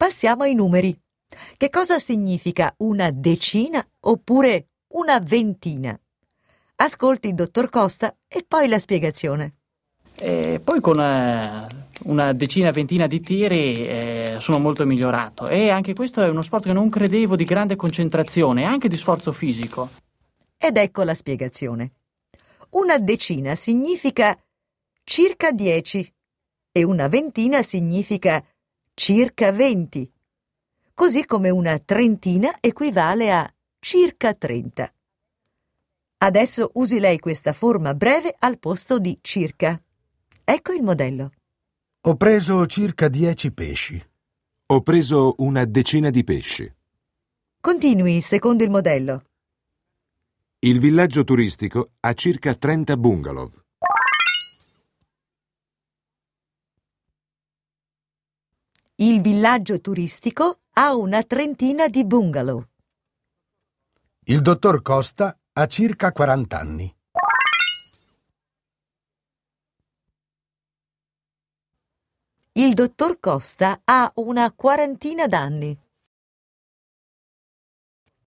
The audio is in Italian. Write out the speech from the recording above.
Passiamo ai numeri. Che cosa significa una decina oppure una ventina? Ascolti il dottor Costa e poi la spiegazione. Poi con una decina, ventina di tiri sono molto migliorato. E anche questo è uno sport che non credevo di grande concentrazione e anche di sforzo fisico. Ed ecco la spiegazione. Una decina significa circa 10 e una ventina significa circa 20, così come una trentina equivale a circa 30. Adesso usi lei questa forma breve al posto di circa. Ecco il modello. Ho preso circa 10 pesci. Ho preso una decina di pesci. Continui secondo il modello. Il villaggio turistico ha circa 30 bungalow. Il villaggio turistico ha una trentina di bungalow. Il dottor Costa ha circa 40 anni. Il dottor Costa ha una quarantina d'anni.